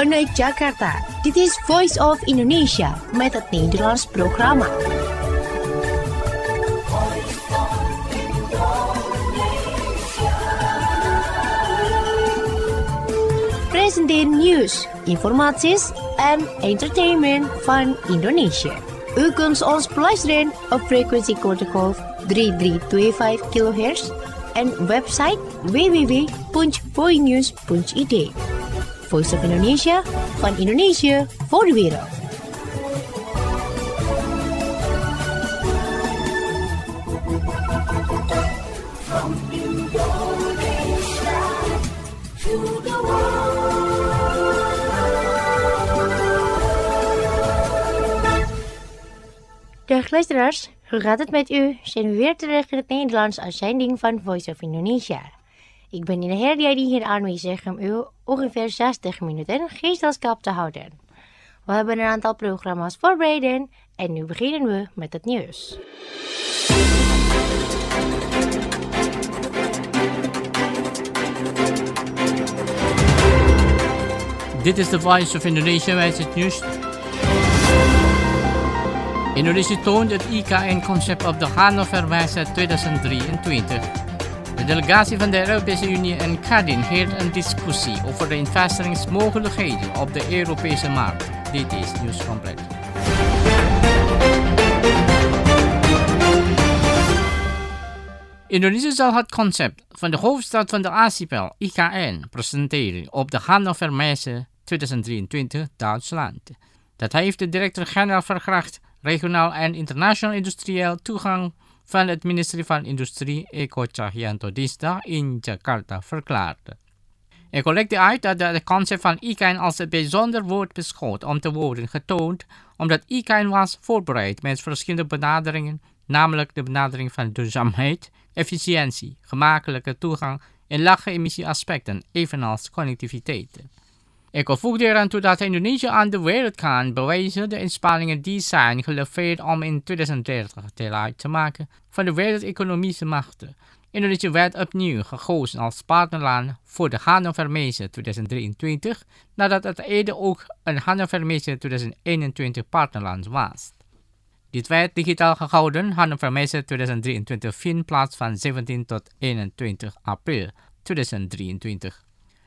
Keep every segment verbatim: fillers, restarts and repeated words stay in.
Vanuit Jakarta, dit is Voice of Indonesia met het Nederlands programma. Presenteer nieuws, informaties en entertainment van Indonesia. U kunt ons beluisteren op frequentie kortegolf drie drie twee vijf kilohertz en website w w w punt voinews punt i d. Voice of Indonesia, van Indonesië voor de wereld. From Indonesia to the world. Dag luisteraars, hoe gaat het met u? Zijn we weer terug in het Nederlands uitzending van Voice of Indonesia. Ik ben in de herdia die hier aanwezig om u ongeveer zestig minuten gezelschap te houden. We hebben een aantal programma's voorbereid en nu beginnen we met het nieuws. Dit is de Voice of Indonesia met het nieuws. Indonesië toont het I K N-concept op de Hannover-Messe tweeduizend drieëntwintig. De delegatie van de Europese Unie en Kadin heeft een discussie over de investeringsmogelijkheden op de Europese markt. Dit is Nieuws Compleet. Indonesië zal het concept van de hoofdstad van de archipel I K N presenteren op de Hannover-Messe tweeduizend drieëntwintig, Duitsland. Dat heeft de directeur-generaal verkracht regionaal en internationaal industrieel toegang van het ministerie van Industrie Eko Cahyanto dinsdag in Jakarta verklaarde. Eko legde uit dat het concept van I K N als een bijzonder wordt beschouwd om te worden getoond, omdat I K N was voorbereid met verschillende benaderingen, namelijk de benadering van duurzaamheid, efficiëntie, gemakkelijke toegang en lage emissie-aspecten, evenals connectiviteit. Eko voegde eraan toe dat Indonesië aan de wereld kan bewijzen de inspanningen die zijn geleverd om in tweeduizend dertig deel uit te maken van de wereldeconomische machten. Indonesië werd opnieuw gekozen als partnerland voor de Hannover-Messe tweeduizend drieëntwintig, nadat het eerder ook een Hannover-Messe tweeduizend eenentwintig partnerland was. Dit werd digitaal gehouden. Hannover-Messe tweeduizend drieëntwintig vindt plaats van zeventien tot eenentwintig april tweeduizend drieëntwintig.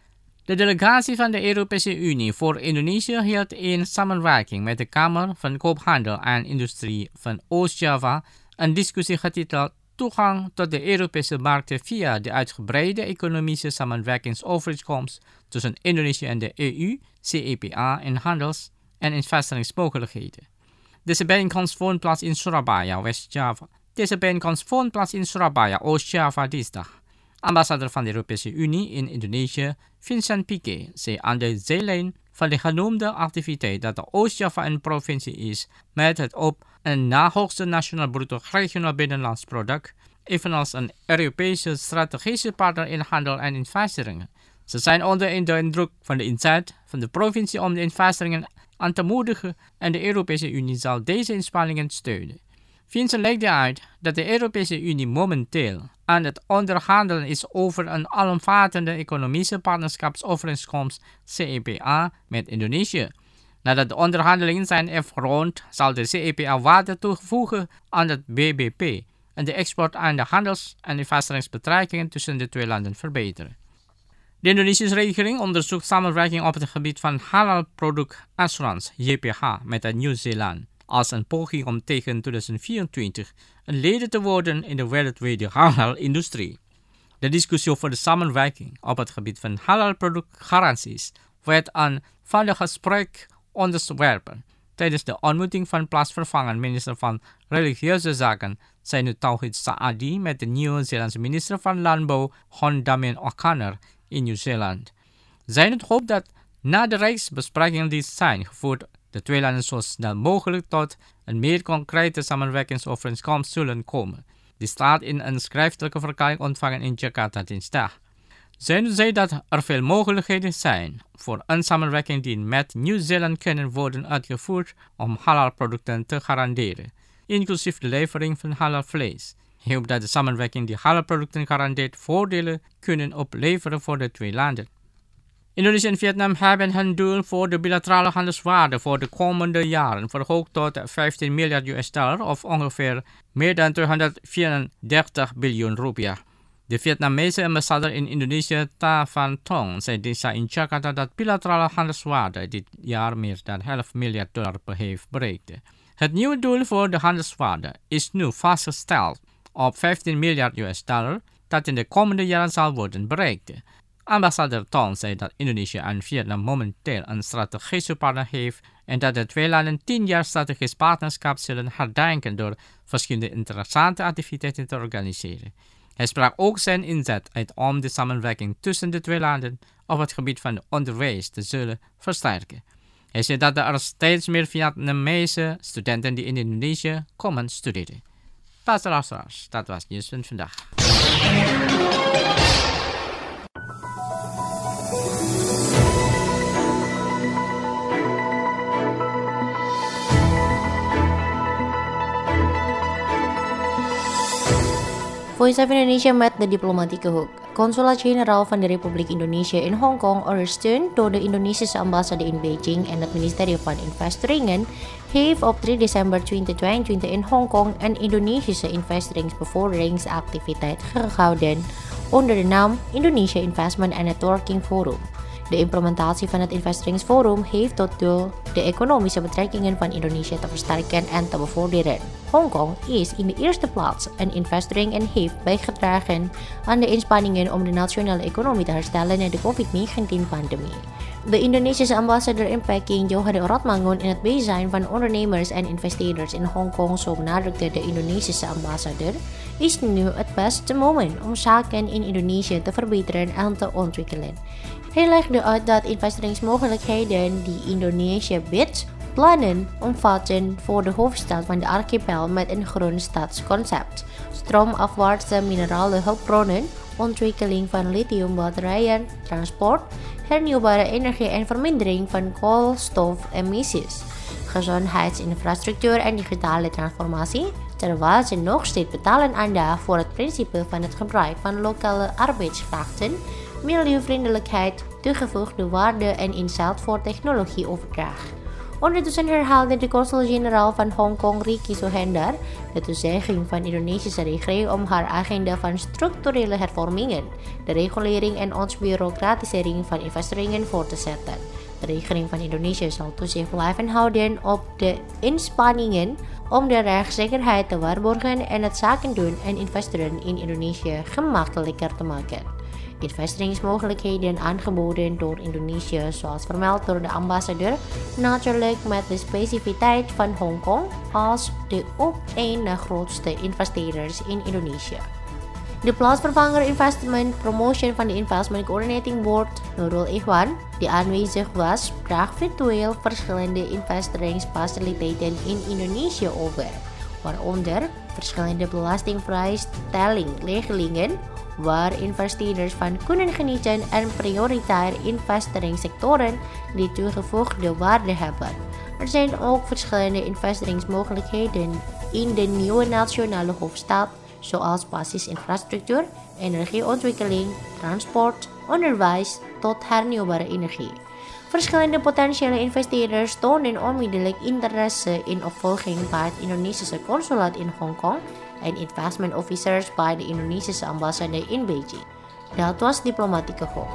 De delegatie van de Europese Unie voor Indonesië hield in samenwerking met de Kamer van Koophandel en Industrie van Oost-Java een discussie getiteld Toegang tot de Europese markten via de uitgebreide economische samenwerkingsovereenkomst tussen Indonesië en de E U, C E P A en handels- en investeringsmogelijkheden. Deze bijeenkomst vond plaats in Surabaya, West-Java. Deze bijeenkomst vond plaats in Surabaya, Oost-Java dinsdag. Ambassadeur van de Europese Unie in Indonesië, Vincent Piquet, zei aan de zijlijn van de genoemde activiteit dat de Oost-Java een provincie is met het op een na hoogste nationaal bruto regionaal binnenlands product, evenals een Europese strategische partner in handel en investeringen. Ze zijn onder de indruk van de inzet van de provincie om de investeringen aan te moedigen en de Europese Unie zal deze inspanningen steunen. Vincent legde uit dat de Europese Unie momenteel aan het onderhandelen is over een alomvattende economische partnerschapsovereenkomst C E P A met Indonesië. Nadat de onderhandelingen zijn afgerond, zal de C E P A waarde toevoegen aan het B B P en de export- en de handels- en investeringsbetrekkingen tussen de twee landen verbeteren. De Indonesische regering onderzoekt samenwerking op het gebied van halal product assurance J P H met Nieuw-Zeeland als een poging om tegen tweeduizend vierentwintig een leden te worden in de wereldwijde halal-industrie. De discussie over de samenwerking op het gebied van halal productgaranties werd aan van de gesprek onderwerpen tijdens de ontmoeting van plaatsvervangend minister van Religieuze Zaken Zainud Tauhid Saadi met de Nieuw-Zeelandse minister van Landbouw Hon Damian O'Connor in Nieuw-Zeeland. Zainud hoopt dat na de rijksbesprekingen die zijn gevoerd de twee landen zo snel mogelijk tot een meer concrete samenwerkingsovereenkomst zullen komen. Die staat in een schriftelijke verklaring ontvangen in Jakarta dinsdag. Zainud zei dat er veel mogelijkheden zijn voor een samenwerking die met Nieuw-Zeeland kunnen worden uitgevoerd om halal producten te garanderen, inclusief de levering van halal vlees. Hij hoopt dat de samenwerking die halal producten garandeert voordelen kunnen opleveren voor de twee landen. Indonesië en Vietnam hebben hun doel voor de bilaterale handelswaarde voor de komende jaren verhoogd tot vijftien miljard U S dollar of ongeveer meer dan tweehonderdvierendertig biljoen rupiah. De Vietnamese ambassadeur in Indonesië, Ta Van Tong, zei dinsdag in Jakarta dat bilaterale handelswaarde dit jaar meer dan half miljard dollar heeft bereikt. Het nieuwe doel voor de handelswaarde is nu vastgesteld op vijftien miljard U S dollar, dat in de komende jaren zal worden bereikt. Ambassadeur Tong zei dat Indonesië en Vietnam momenteel een strategische partner heeft en dat de twee landen tien jaar strategisch partnerschap zullen herdenken door verschillende interessante activiteiten te organiseren. Hij sprak ook zijn inzet uit om de samenwerking tussen de twee landen op het gebied van onderwijs te zullen versterken. Hij zei dat er steeds meer Vietnamese studenten die in Indonesië komen studeren. Beste luisteraars, dat was het nieuws van vandaag. Voice of Indonesia met de diplomatieke hoek. Consulat-generaal van de Republiek Indonesië in Hongkong ondersteunt door de Indonesische ambassade in Beijing en het ministerie van Investeringen heeft op drie december tweeduizend tweeëntwintig in Hongkong een Indonesische investeringsbevorderingsactiviteit gehouden onder de naam Indonesia Investment and Networking Forum. De implementatie van het investeringsforum heeft tot doel de economische betrekkingen van Indonesië te versterken en te bevorderen. Hongkong is in de eerste plaats een investering en heeft bijgedragen aan de inspanningen om de nationale economie te herstellen na de COVID negentien-pandemie. De Indonesische ambassadeur in Peking, Johade Oratmangun, in het bijzijn van ondernemers en investeerders in Hongkong, zo benadrukte de Indonesische ambassadeur, is nu het beste moment om zaken in Indonesië te verbeteren en te ontwikkelen. Hij legde uit dat investeringsmogelijkheden die Indonesië biedt, plannen omvatten voor de hoofdstad van de archipel met een groen stadsconcept, stroomafwaartse minerale hulpbronnen, ontwikkeling van lithiumbatterijen, transport, hernieuwbare energie en vermindering van koolstofemissies, gezondheidsinfrastructuur en digitale transformatie, terwijl ze nog steeds betalen aan voor het principe van het gebruik van lokale arbeidskrachten, milieuvriendelijkheid, toegevoegde waarde en inzet voor technologieoverdracht. Ondertussen herhaalde de consul-generaal van Hongkong, Ricky Sohendar, de toezegging van de Indonesische regering om haar agenda van structurele hervormingen, de regulering en ontbureaucratisering van investeringen voor te zetten. De regering van Indonesië zal toezicht blijven houden op de inspanningen om de rechtszekerheid te waarborgen en het zaken doen en investeren in Indonesië gemakkelijker te maken. Investeringsmogelijkheden aangeboden door Indonesië, zoals vermeld door de ambassadeur, natuurlijk met de specificiteit van Hongkong als de op één na grootste investeerders in Indonesië. De plaatsvervanger Investment Promotion van de Investment Coordinating Board, Nurul Ikhwan, die aanwezig was, bracht virtueel verschillende investeringsfaciliteiten in Indonesië over, waaronder verschillende belastingvrijstellingregelingen, waar investeerders van kunnen genieten en prioritair investeringssectoren die toegevoegde waarde hebben. Er zijn ook verschillende investeringsmogelijkheden in de nieuwe nationale hoofdstad, zoals basisinfrastructuur, energieontwikkeling, transport, onderwijs tot hernieuwbare energie. Verschillende potentiële investeerders tonen onmiddellijk interesse in opvolging bij het Indonesische consulaat in Hongkong en investment officers bij de Indonesische ambassade in Beijing. Dat was diplomatieke hoek.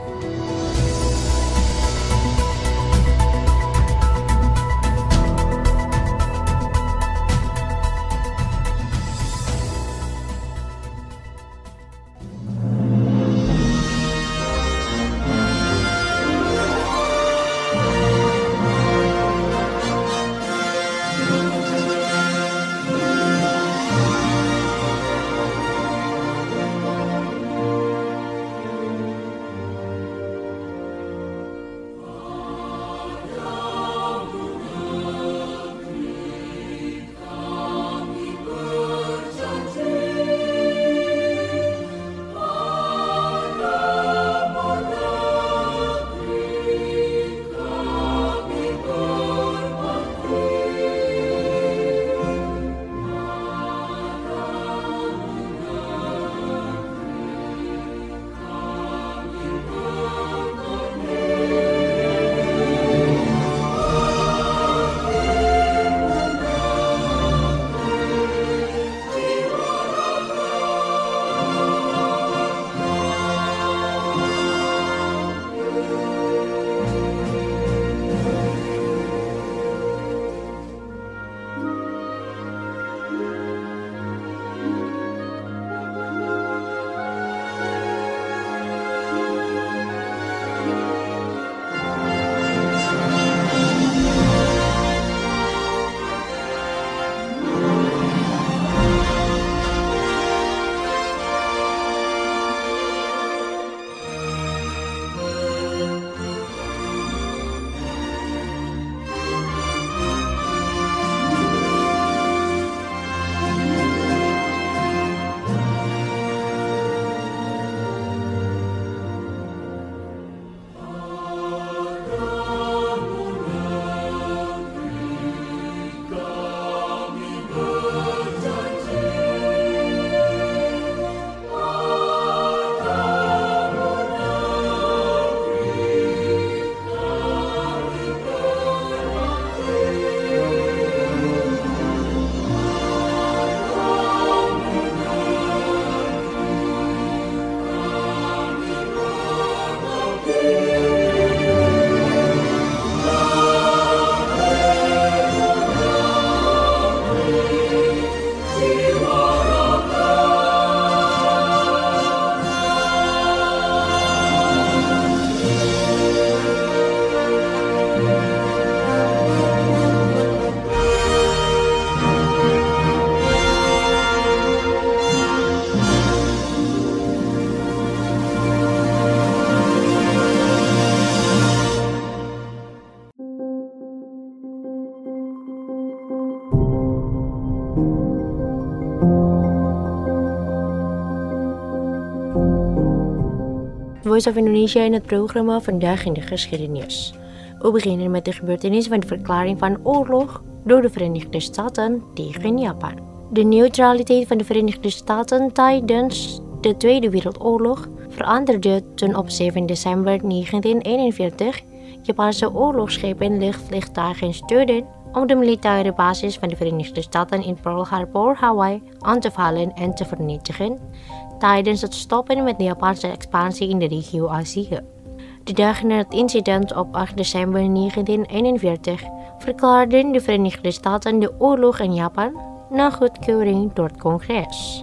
Voice of Indonesia in het programma Vandaag in de Geschiedenis. We beginnen met de gebeurtenis van de verklaring van oorlog door de Verenigde Staten tegen Japan. De neutraliteit van de Verenigde Staten tijdens de Tweede Wereldoorlog veranderde toen op zeven december negentien eenenveertig Japanse oorlogsschepen luchtvliegtuigen stuurden om de militaire basis van de Verenigde Staten in Pearl Harbor, Hawaii aan te vallen en te vernietigen tijdens het stoppen met de Japanse expansie in de regio Azië. De dag na het incident op acht december negentien eenenveertig verklaarden de Verenigde Staten de oorlog aan Japan na goedkeuring door het congres.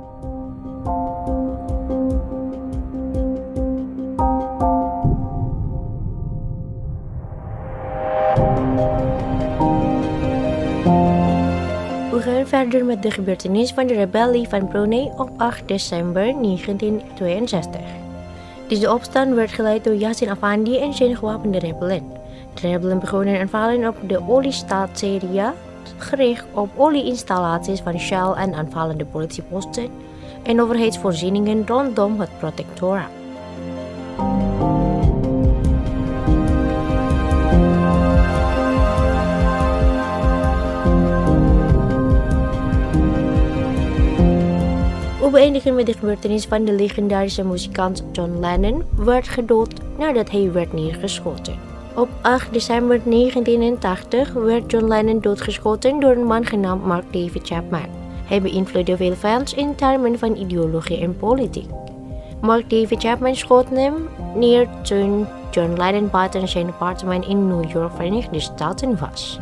We gaan verder met de gebeurtenis van de rebellie van Brunei op acht december negentien tweeënzestig. Deze opstand werd geleid door Yasin Afandi en zijn gewapende rebellen. De rebellen begonnen aanvallen op de oliestaat Syria, gericht op olieinstallaties van Shell en aanvallende politieposten en overheidsvoorzieningen rondom het protectoraat. We beëindigen met de gebeurtenis van de legendarische muzikant John Lennon werd gedood nadat hij werd neergeschoten. Op acht december negentien tachtig werd John Lennon doodgeschoten door een man genaamd Mark David Chapman. Hij beïnvloedde veel fans in termen van ideologie en politiek. Mark David Chapman schoot hem neer toen John Lennon buiten zijn appartement in New York, Verenigde Staten was.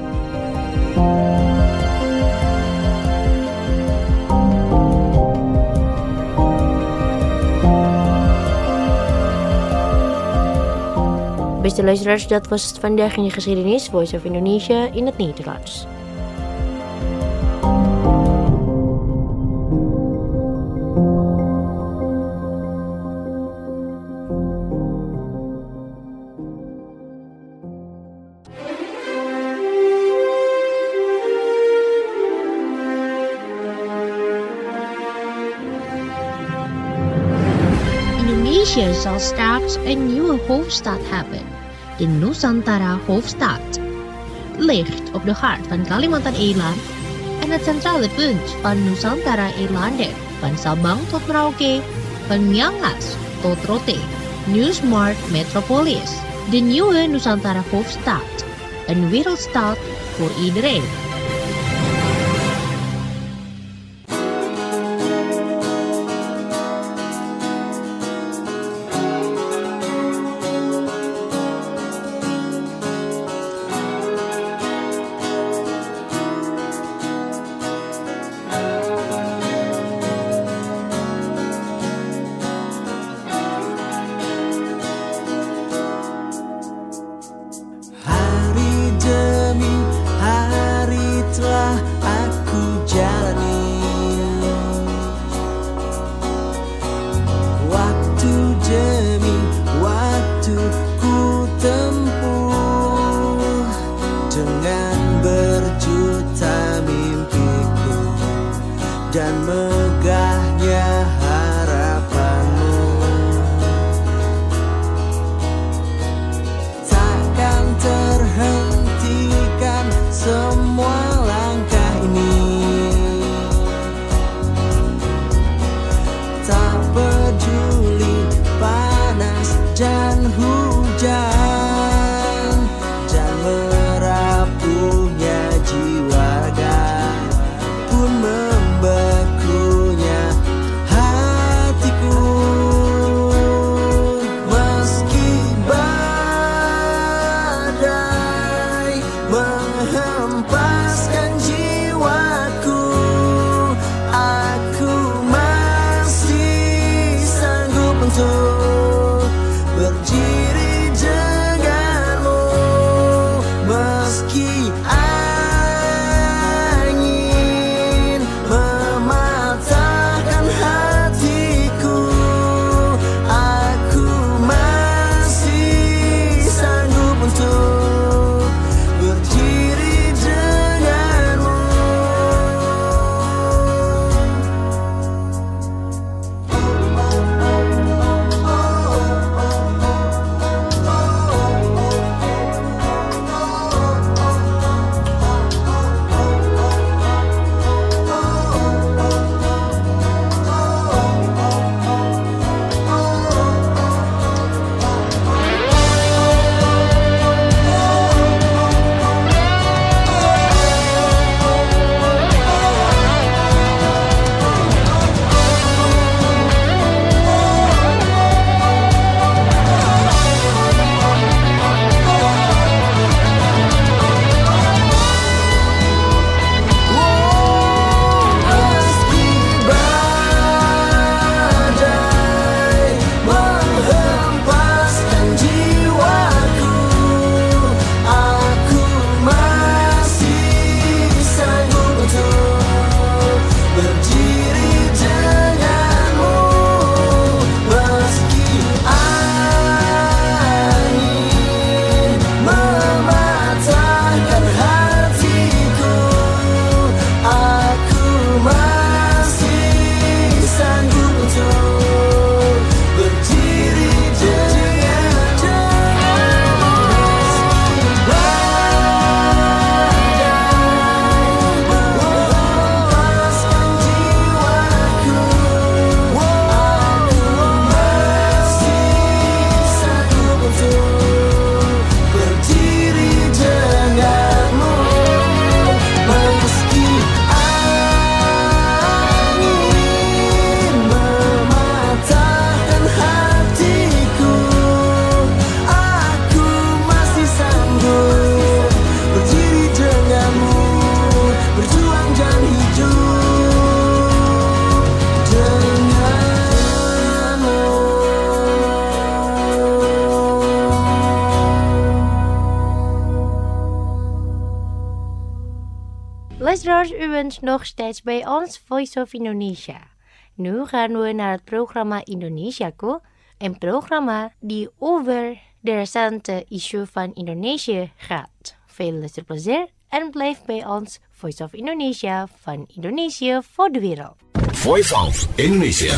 Beste luisteraars, dat was het Vandaag in de Geschiedenis, Voice of Indonesia in het Nederlands. Indonesia zal straks een nieuwe hoofdstad hebben, de Nusantara hoofdstad. Ligt op de hart van Kalimantan-eiland en het centrale punt van Nusantara-eilanden, van Sabang tot Merauke, van Miangas tot Rote, New Smart Metropolis. De nieuwe Nusantara hoofdstad, een wereldstad voor iedereen. Dan megahnya harapanmu, takkan terhentikan semua langkah ini. Tak peduli panas dan hujan, dan merapuhnya jiwa raga pun membekunya hati. bent nog steeds bij ons Voice of Indonesia. Nu gaan we naar het programma Indonesiaku, een programma die over de recente issue van Indonesië gaat. Veel luisterplezier en blijf bij ons Voice of Indonesia van Indonesië voor de wereld. Voice of Indonesia.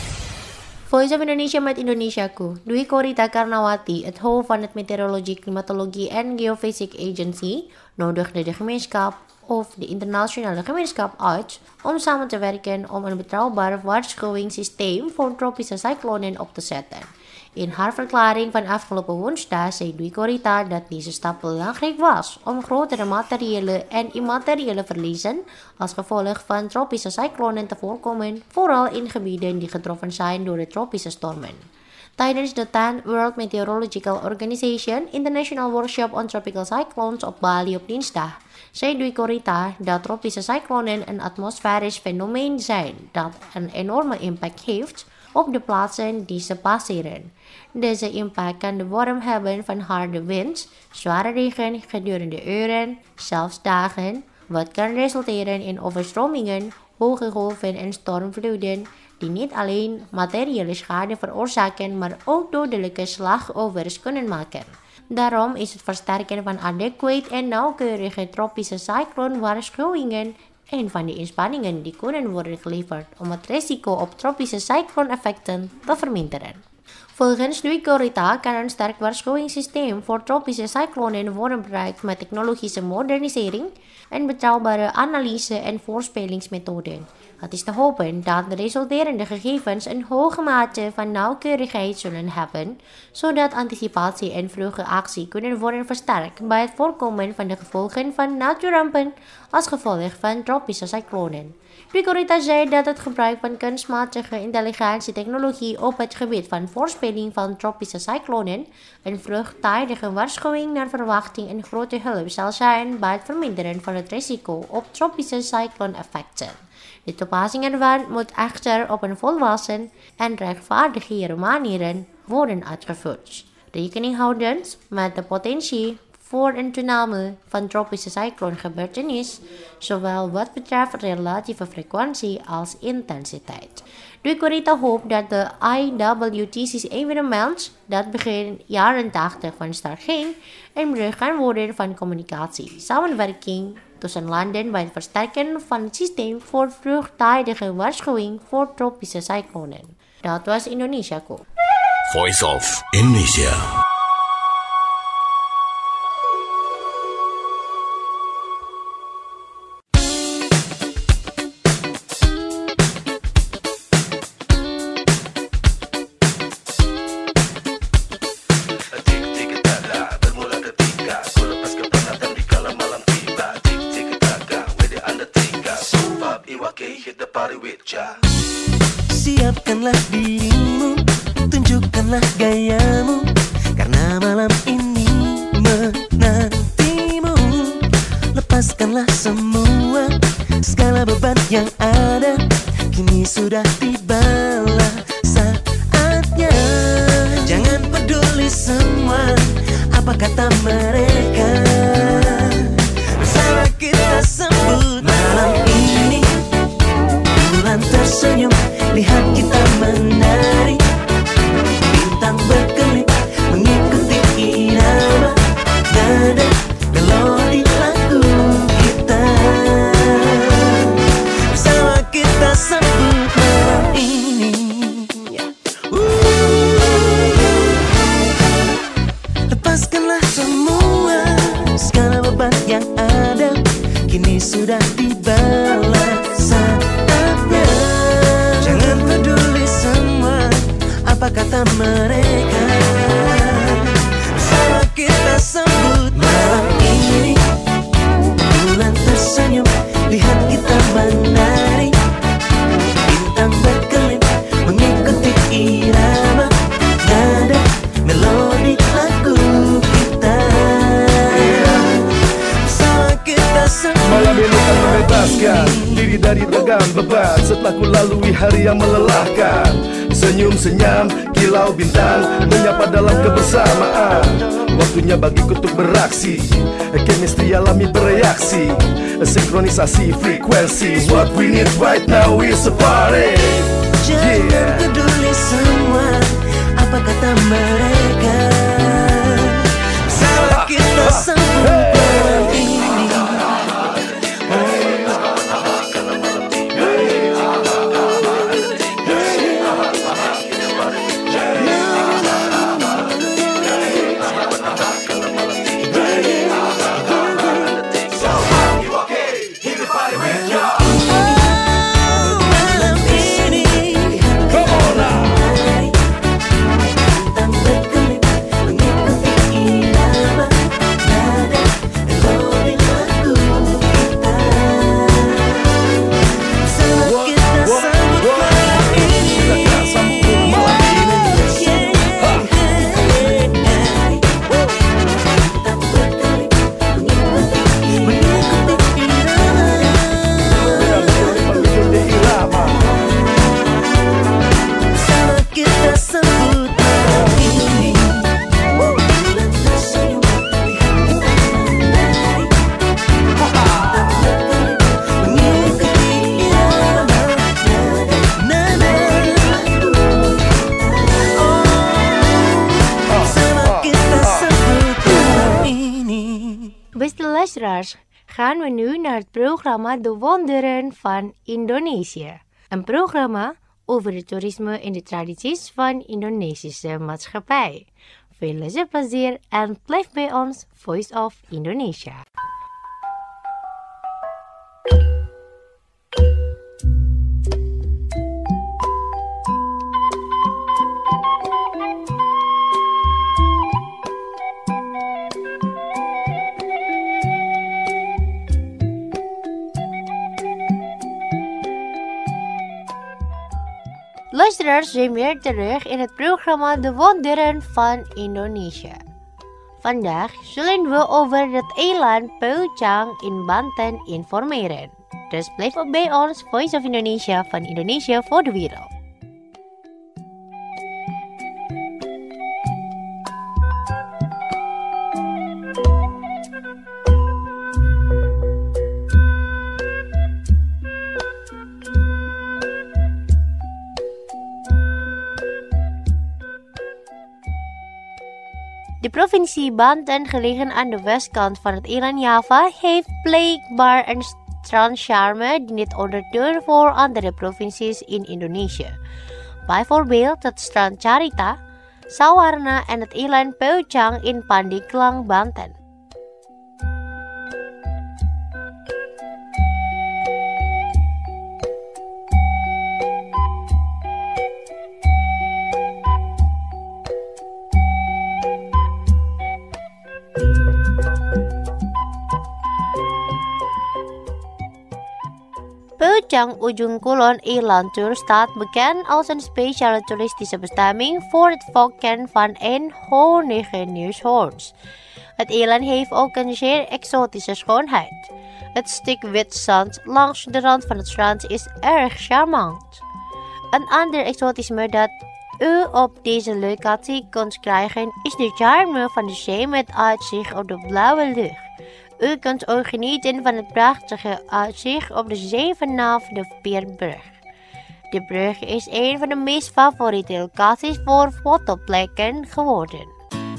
Voice of Indonesia met Indonesiaku. Dwi Korita Karnawati, het hoofd van het Meteorologie, Klimatologie en Geofysiek Agency, nodigde de gemeenschap of de internationale gemeenschap uit om samen te werken om een betrouwbaar waarschuwingssysteem voor tropische cyclonen op te zetten. In haar verklaring van afgelopen woensdag zei Dwi Korita dat deze stap belangrijk was om grotere materiële en immateriële verliezen als gevolg van tropische cyclonen te voorkomen, vooral in gebieden die getroffen zijn door de tropische stormen. Tijdens de tenth World Meteorological Organization International Workshop on Tropical Cyclones op Bali op dinsdag zei Dwi Korita dat tropische cyclonen een atmosferisch fenomeen zijn dat een enorme impact heeft op de plaatsen die ze passeren. Deze impact kan de vorm hebben van harde wind, zware regen gedurende uren, zelfs dagen, wat kan resulteren in overstromingen, hoge golven en stormvloeden die niet alleen materiële schade veroorzaken, maar ook dodelijke slachtoffers kunnen maken. Daarom is het versterken van adequate en nauwkeurige tropische cycloonwaarschuwingen een van de inspanningen die kunnen worden geleverd om het risico op tropische cyclooneffecten te verminderen. Volgens Dwi Korita kan een sterk waarschuwingssysteem voor tropische cyclonen worden bereikt met technologische modernisering en betrouwbare analyse- en voorspellingsmethoden. Het is te hopen dat de resulterende gegevens een hoge mate van nauwkeurigheid zullen hebben, zodat anticipatie en vroege actie kunnen worden versterkt bij het voorkomen van de gevolgen van natuurrampen als gevolg van tropische cyclonen. Dwi Korita zei dat het gebruik van kunstmatige intelligentietechnologie op het gebied van voorspelling van tropische cyclonen een vroegtijdige waarschuwing naar verwachting en grote hulp zal zijn bij het verminderen van het risico op tropische cyclooneffecten. De toepassing ervan moet echter op een volwassen en rechtvaardigere manier worden uitgevoerd, rekening houdend met de potentie voor een toename van tropische cycloongebeurtenis, zowel wat betreft relatieve frequentie als intensiteit. Dwi Korita hoopt dat de I W T C-evenement, dat begin jaren tachtig van start ging, een brug kan worden van communicatie, samenwerking tussen landen bij het versterken van het systeem voor vroegtijdige waarschuwing voor tropische cyclonen. Dat was Indonesiaku. Voice of Indonesia. Siapkanlah dirimu, tunjukkanlah gayamu, karena malam ini menantimu. Lepaskanlah semua, segala beban yang ada, kini sudah tibalah saatnya. Jangan peduli semua, apa kata mereka, bersama kita sambut malam ini. Bulan tersenyum, lihat kita menari, bintang berkelip mengikuti irama nada melodi lagu kita. Bersama kita sambut malam ini. Lepaskanlah semua, segala beban yang ada, kini sudah tibalah saatnya. Jangan peduli semua, apa kata mereka, bersama kita sambut malam ini. Bulan tersenyum, lihat kita menari, bintang berkelip mengikuti irama nada melodi lagu kita. Bersama kita sambut malam ini kan membebaskan diri dari tegang beban setelah ku lalui hari yang melelahkan. Senyum senyum kilau bintang menyapa dalam kebersamaan. Waktunya bagiku untuk beraksi, chemistry alami bereaksi, sinkronisasi frekuensi. What we need right now is a party. Jangan Yeah. peduli semua apa kata mereka. Salah kita sambungkan ini. Beste luisteraars, gaan we nu naar het programma De Wonderen van Indonesië. Een programma over het toerisme en de tradities van Indonesische maatschappij. Veel luisterplezier en blijf bij ons Voice of Indonesia. Luisteraars, zijn weer terug in het programma De Wonderen van Indonesië. Vandaag zullen we over het eiland Peucang in Banten informeren. Dus blijf op bij ons Voice of Indonesia van Indonesië voor de wereld. De provincie Banten, gelegen aan de westkant van het eiland Java, heeft blijkbaar een strandcharme die niet onderdoor voor andere provincies in Indonesië. Bijvoorbeeld het strand Carita, Sawarna en het eiland Peucang in Pandeglang, Banten. Peucang Ujung Kulon Eiland Tour staat bekend als een speciale toeristische bestemming voor het volken van eenhoornige neushoorns. Het eiland heeft ook een zeer exotische schoonheid. Het stuk wit zand langs de rand van het strand is erg charmant. Een ander exotisme dat u op deze locatie kunt krijgen is de charme van de zee met uitzicht op de blauwe lucht. U kunt ook genieten van het prachtige uitzicht op de zee vanaf de Pierbrug. De brug is een van de meest favoriete locaties voor fotoplekken geworden.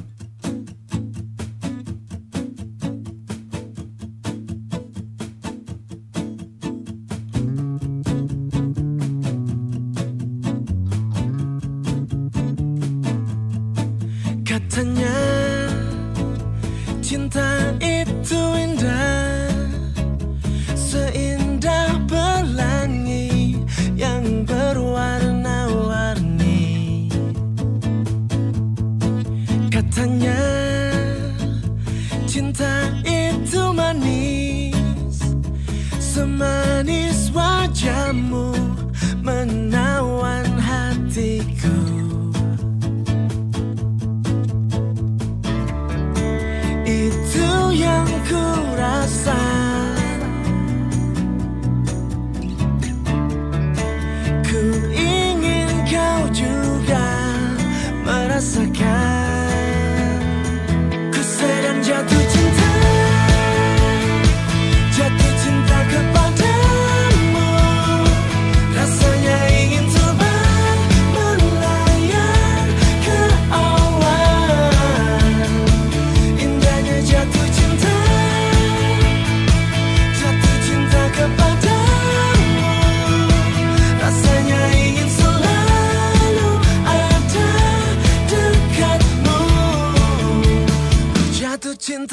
Katanya cinta itu indah, seindah pelangi yang berwarna-warni.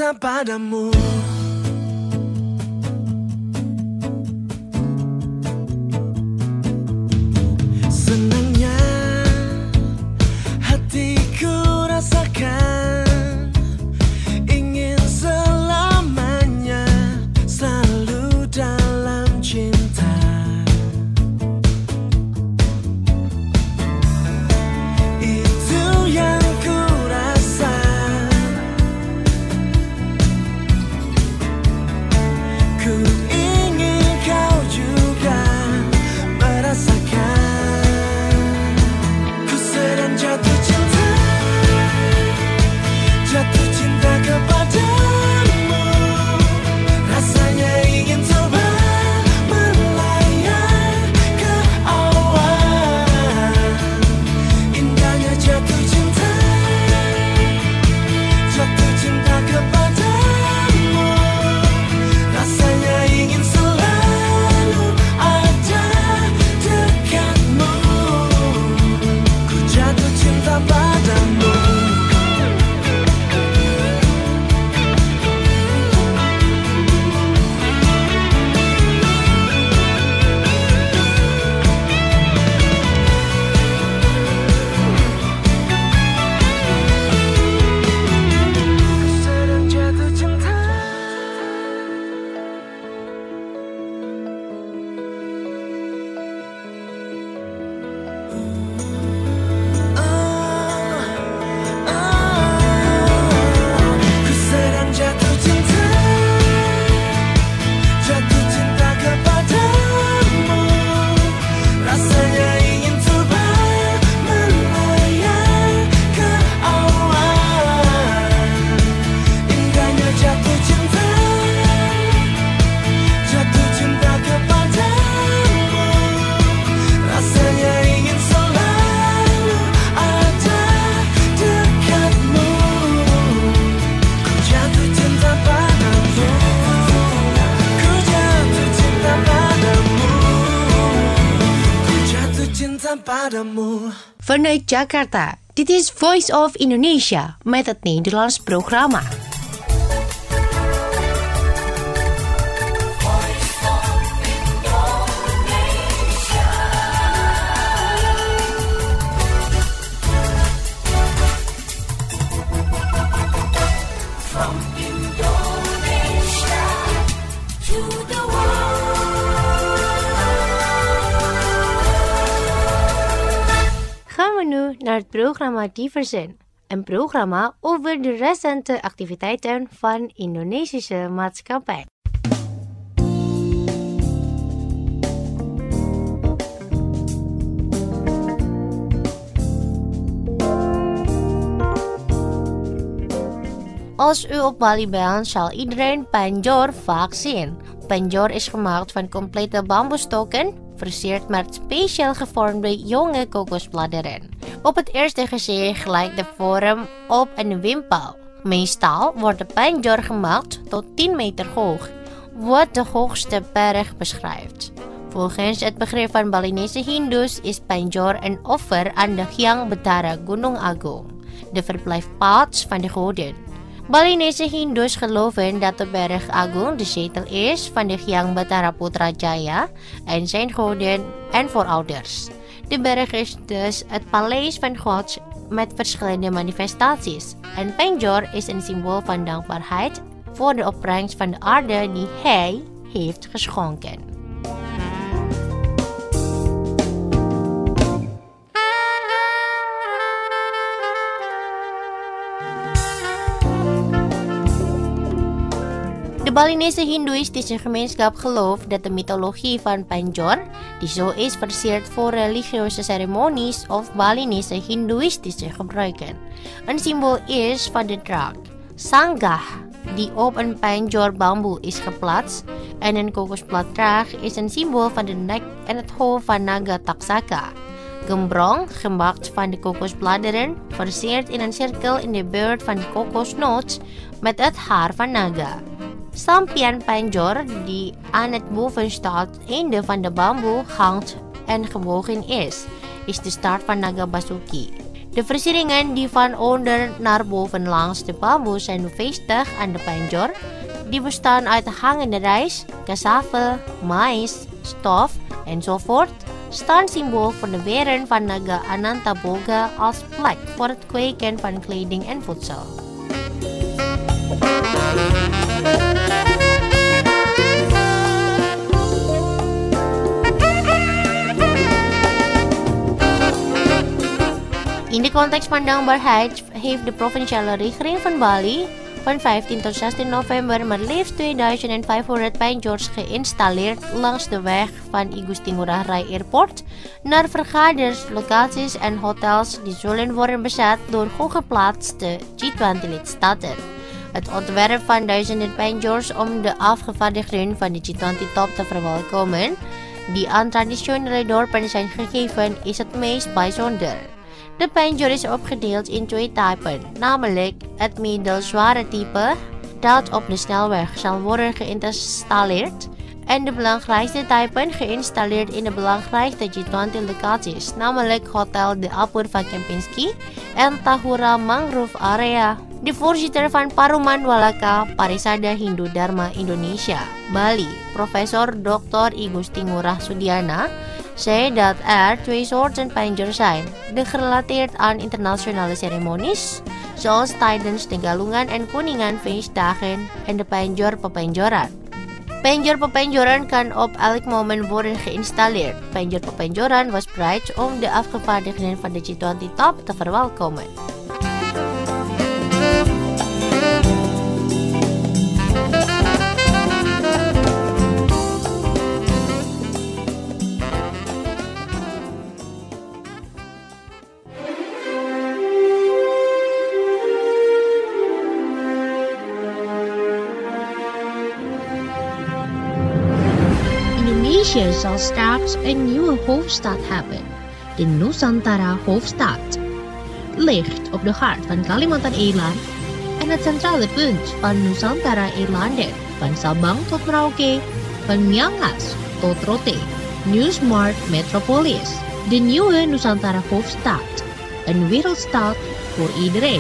cinta padamu. Senangnya hatiku rasakan, ingin selamanya selalu dalam cinta. Itu yang ku rasa. Ku ingin kau juga merasakan. Ku sedang jatuh cinta, jatuh cinta kepadamu. Rasanya ingin terbang melayang ke awan. Indahnya jatuh cinta, jatuh cinta kepadamu. Rasanya ingin selalu ada dekatmu. Ku jatuh cinta padamu. Ku sedang jatuh cinta. Ku sedang jatuh cinta, jatuh cinta kepadamu. Rasanya ingin terbang melayang ke awan. Indahnya jatuh cinta, jatuh cinta kepadamu. Rasanya ingin selalu ada dekatmu. Ku jatuh cinta padamu. Ku jatuh cinta padamu. Ku jatuh cinta padamu. Vanuit Jakarta, dit is Voice of Indonesia met het Nederlands programma. Gaan we nu naar het programma Diversen, een programma over de recente activiteiten van Indonesische maatschappij. Als u op Bali bent, zal iedereen Panjor vaak zien. Panjor is gemaakt van complete bamboestokken, versierd met speciaal gevormde jonge kokosbladeren. Op het eerste gezicht lijkt de vorm op een wimpel. Meestal wordt de Panjor gemaakt tot tien meter hoog, wat de hoogste berg beschrijft. Volgens het begrip van Balinese Hindoes is Panjor een offer aan de Hyang Betara Gunung Agung, de verblijfplaats van de goden. Balinese Hindoes geloven dat de berg Agung de zetel is van de Hyang Betara Putrajaya en zijn goden en voorouders. De berg is dus het paleis van God met verschillende manifestaties. En Panjor is een symbool van dankbaarheid voor de opbrengst van de aarde die hij heeft geschonken. De Balinese Hindoeïstische gemeenschap gelooft dat de mythologie van Panjor, die zo is versierd voor religieuze ceremonies of Balinese Hindoeïstische gebruiken, een symbool is van de draak, Sanggah, die op een Panjor bamboe is geplaatst, en een kokosbladdraag is een symbool van de nek en het hoofd van Naga Taksaka. Gembrong, gemaakt van de kokosbladeren, versierd in een cirkel in de buurt van de kokosnoot met het haar van Naga. Sampian Panjor, die aan het bovenste einde van de bamboe hangt en gebogen is, is de start van Naga Basuki. De versieringen die van onder naar boven langs de bamboe zijn bevestigd aan de penjor, die bestaan uit hangende rijst, cassave, mais, stof enzovoort, staan symbool voor de weren van Naga Anantaboga als plek voor het kweken van kleding en voedsel. In de context van dankbaarheid heeft de provinciale regering van Bali van vijftien tot zestien november maar liefst tweeduizend vijfhonderd penjors geïnstalleerd langs de weg van I Gusti Ngurah Rai Airport naar vergaderslocaties en hotels die zullen worden bezet door hooggeplaatste G twintig lidstaten. Het ontwerp van duizenden penjors om de afgevaardigden van de G twintig top te verwelkomen, die aan traditionele dorpen zijn gegeven, is het meest bijzonder. De penjor is opgedeeld in twee typen, namelijk het middelzware type dat op de snelweg zal worden geïnstalleerd en de belangrijkste typen geïnstalleerd in de belangrijkste G twintig locaties, namelijk Hotel de Apurva Kempinski en Tahura Mangrove Area. De voorzitter van Paruman Walaka Parisada Hindu Dharma Indonesia, Bali, professor dokter I Gusti Ngurah Sudiana, zei dat er twee soorten penjor zijn, de gerelateerd aan internationale ceremonies, zoals tijdens de Galungan en Kuningan feestdagen, en de penjor pepenjoran. Penjor pepenjoran kan op elk moment worden geïnstalleerd. Penjor pepenjoran was bereid om de afgevaardigden van de G twintig top te verwelkomen. Indonesia zal straks een nieuwe hoofdstad hebben, de Nusantara hoofdstad. Ligt op de hart van Kalimantan-eiland en het centrale punt van Nusantara-eilanden, van Sabang tot Merauke, van Miangas tot Rote. New Smart Metropolis, de nieuwe Nusantara hoofdstad, een wereldstad voor iedereen.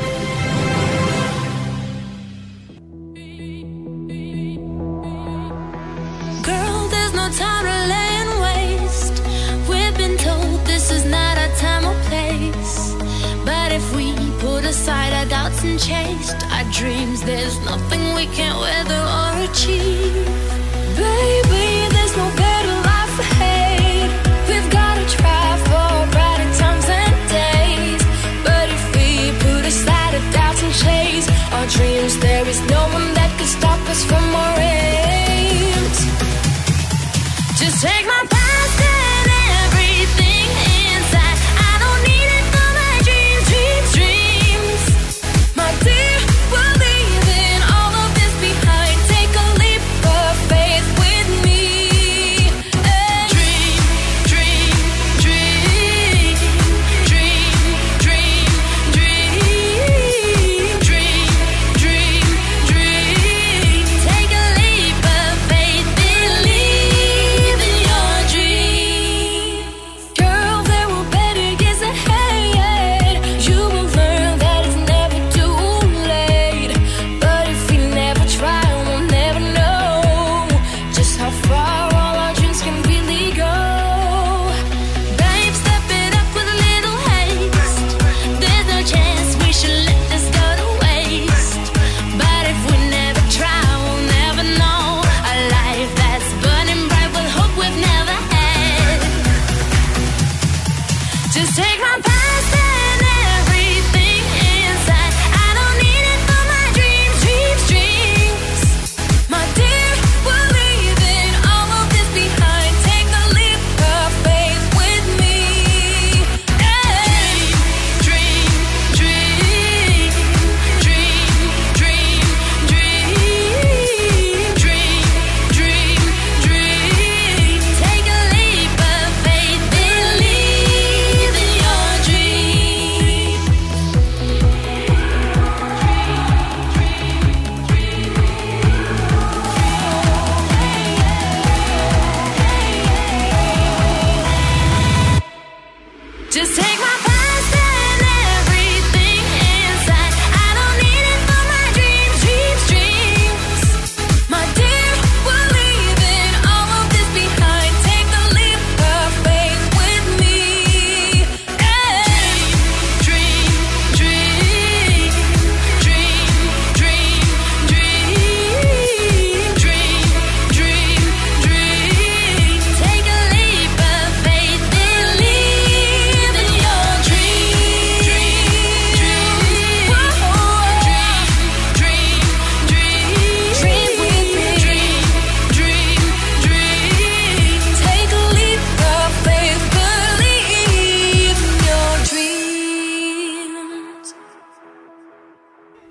Aside our doubts and chased our dreams, there's nothing we can't weather or achieve. Baby, there's no better life ahead. We've gotta try for brighter times and days. But if we put aside our doubts and chase our dreams, there is no one that can stop us from our aims. Just take my past and everything inside. I don't need it for my dreams, dreams, dreams. My dear, we're leaving all of this behind. Take a leap of faith with me.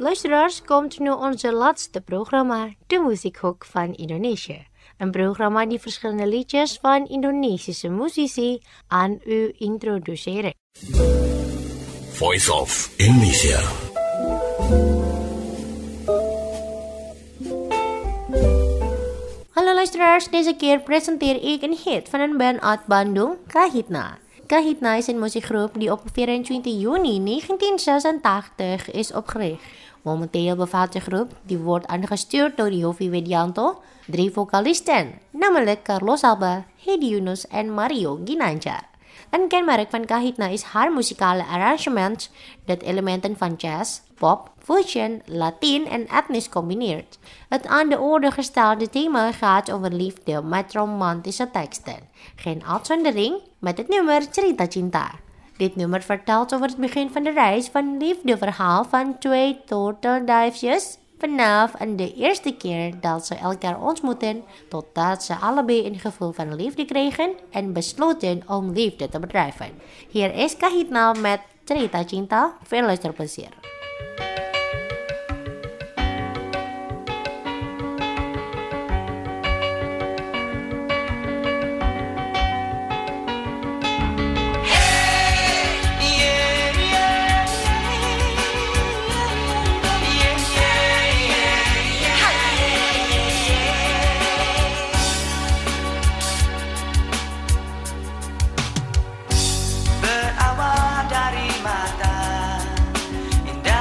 luisteraars, komt nu onze laatste programma, de Muziekhoek van Indonesië. Een programma die verschillende liedjes van Indonesische muzici aan u introduceren. Voice of Indonesia. Hallo luisteraars, deze keer presenteer ik een hit van een band uit Bandung, Kahitna. Kahitna is een muziekgroep die op vierentwintig juni negentien zesentachtig is opgericht. Momenteel bevat de groep, die wordt aangestuurd door Yofi Widianto, drie vocalisten, namelijk Carlos Alba, Hedi Yunus en Mario Ginanjar. Een kenmerk van Kahitna is haar muzikale arrangement dat elementen van jazz, pop, fusion, Latin en etnisch combineert. Het aan de orde gestelde thema gaat over liefde met romantische teksten. Geen uitzondering met het nummer Cerita Cinta. Dit nummer vertelt over het begin van de reis van liefdeverhaal van twee turtelduifjes vanaf de eerste keer dat ze elkaar ontmoeten, totdat ze allebei een gevoel van liefde kregen en besloten om liefde te bedrijven. Hier is Kahitna met Cerita Cinta. Veel luisterplezier. Berawal dari mata, indah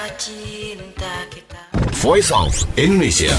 cinta kita. Voice of Indonesia.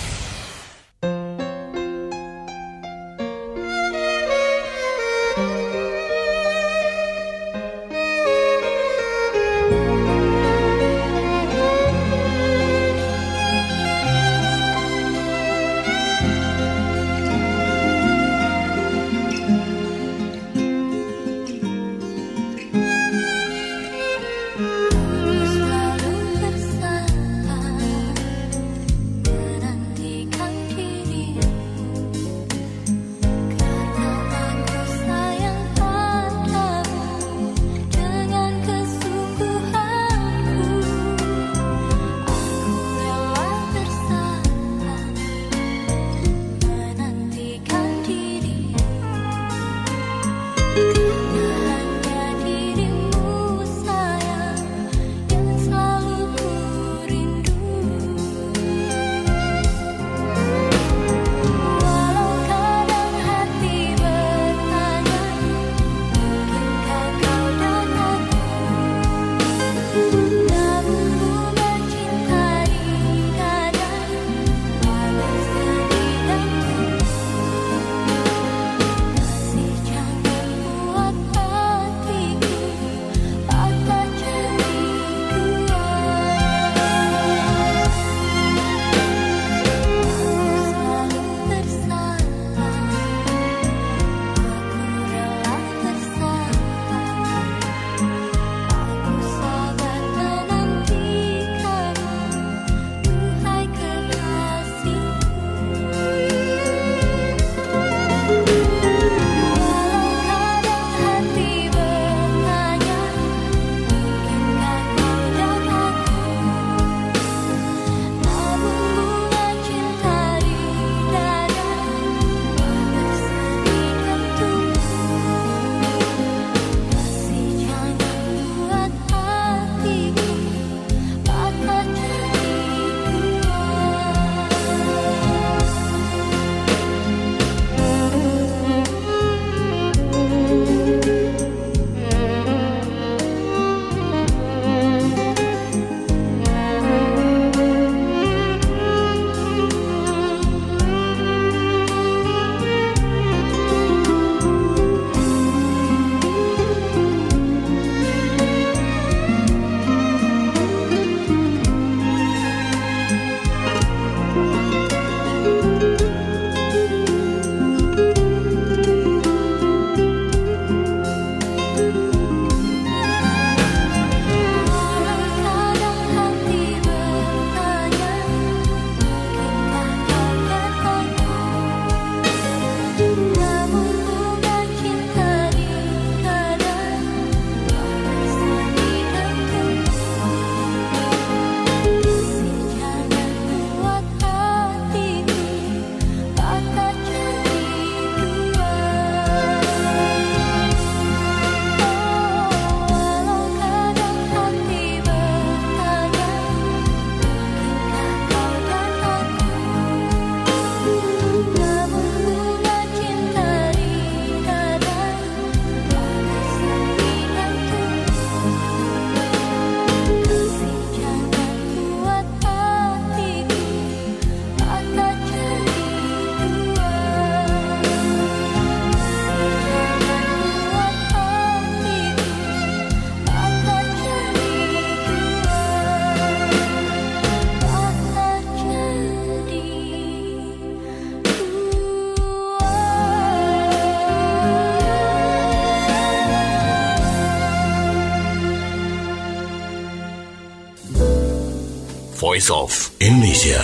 Voice of Indonesia.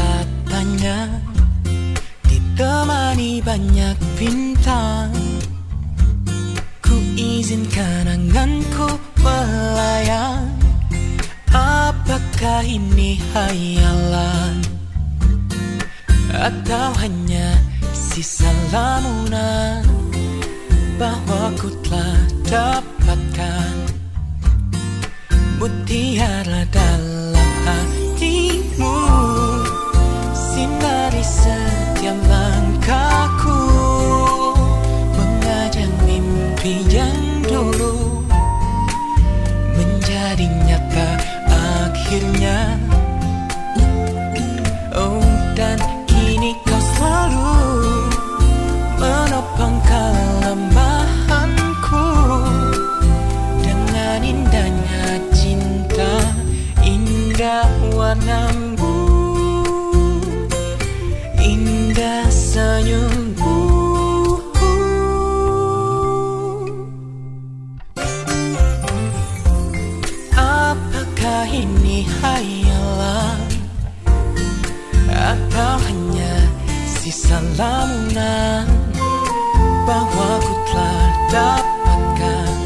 Banyak bintang Izinkan anganku melayang. Apakah ini hayalan atau hanya sisa lamunan bahwa ku telah dapatkan mutiara dalam hatimu, sinari setiap langkahku, mengajak mimpi yang dulu menjadi nyata akhirnya. Oh, dan kini kau selalu menopang kelemahanku dengan indahnya cinta, indah warnamu, indah senyummu. Apakah ini hayalan atau hanya sisa lamunan bahwa ku telah dapatkan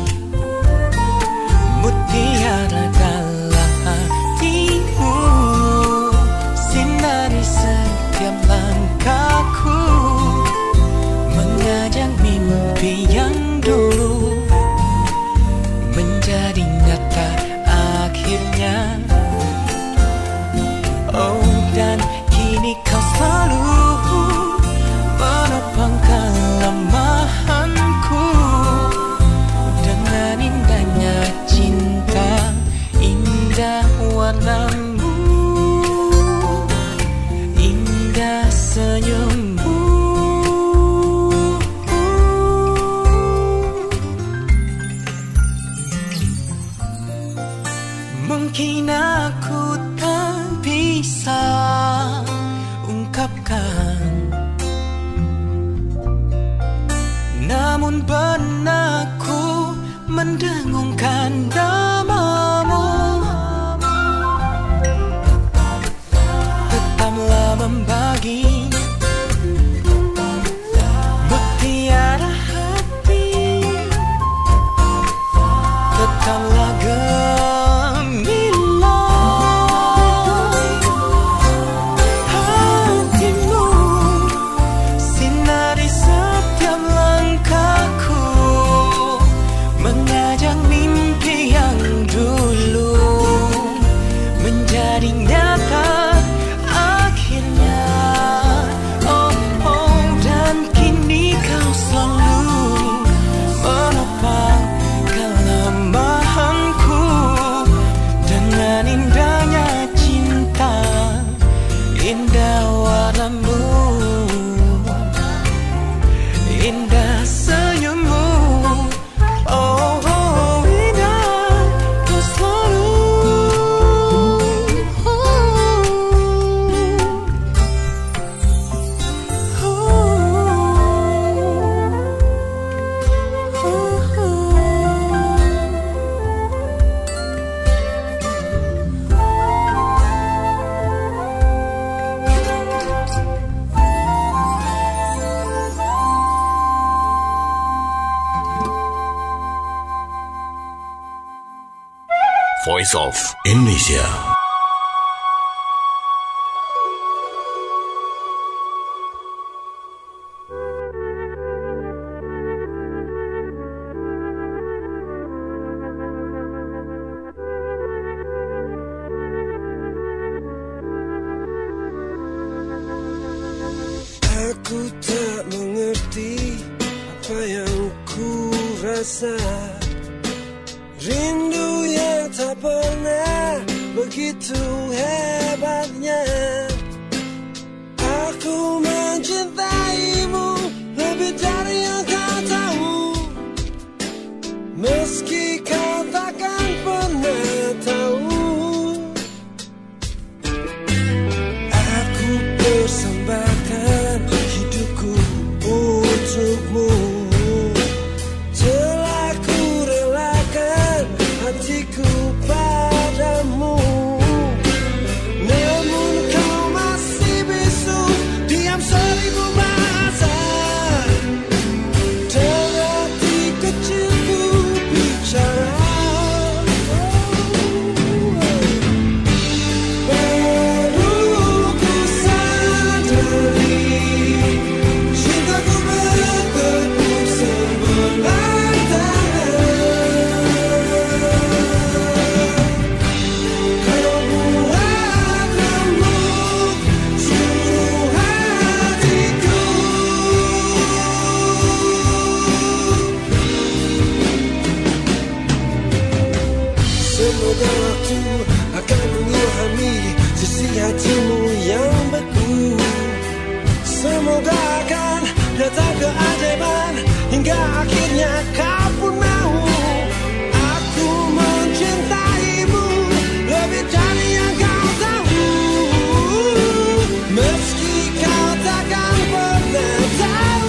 mutiara dalam hatimu, sinari setiap langkahku, mengajak mimpi yang dulu menjadi nyata akhirnya. Oh, dan kini kau selalu menopang kelemahanku dengan indahnya cinta, indah warnamu, indah senyummu. Mungkin aku tak bisa ungkapkan, namun benakku mendengungkan namamu. Tetaplah membagi mutiara hati, tetaplah Voice of Indonesia. Aku tak mengerti apa yang ku rasa, rindu yang tak pernah begitu hebatnya. Aku mencintaimu lebih dari yang kau tahu, meski kau takkan pernah tahu. Aku persembahkan hidupku untukmu, telah ku relakan hatiku padamu. Namun kau masih bisu, diam seribu Semoga waktu akan mengilhami sisi hatimu yang beku. Semoga akan datang keajaiban hingga akhirnya kau pun mau. Aku mencintaimu lebih dari yang kau tahu, meski kau takkan pernah tahu.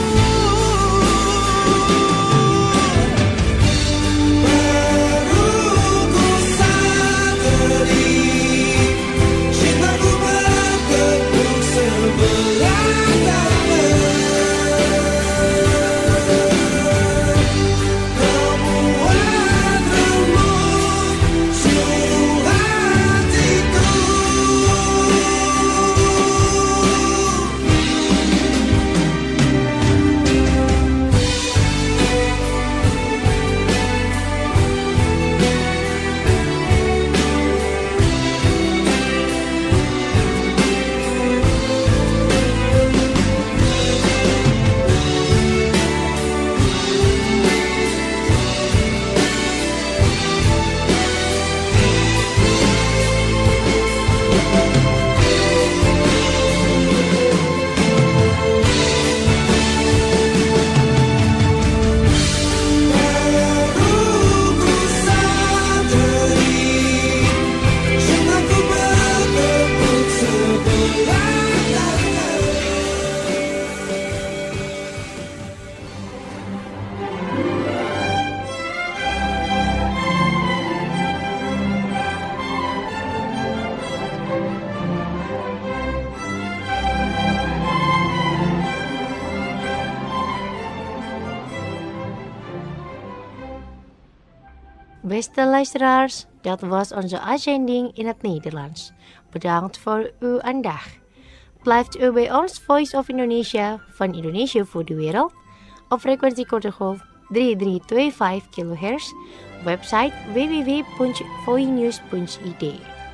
Beste luisteraars, dat was onze uitzending in het Nederlands. Bedankt voor uw aandacht. Blijft u bij ons Voice of Indonesia van Indonesia voor de wereld op frequentie korte golf drie drie twee vijf kilohertz, website w w w punt voinews punt i d.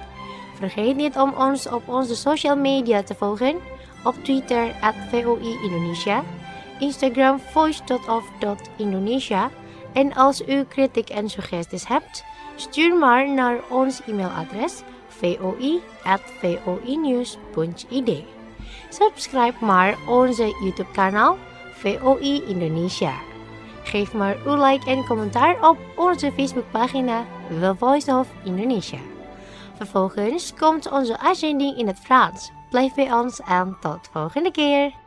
Vergeet niet om ons op onze social media te volgen, op Twitter at V O I Indonesia, Instagram voice dot of dot indonesia. En als u kritiek en suggesties hebt, stuur maar naar ons e-mailadres voi at voinews punt i d. Subscribe maar onze YouTube kanaal V O I Indonesia. Geef maar uw like en commentaar op onze Facebookpagina The Voice of Indonesia. Vervolgens komt onze uitzending in het Frans. Blijf bij ons en tot volgende keer.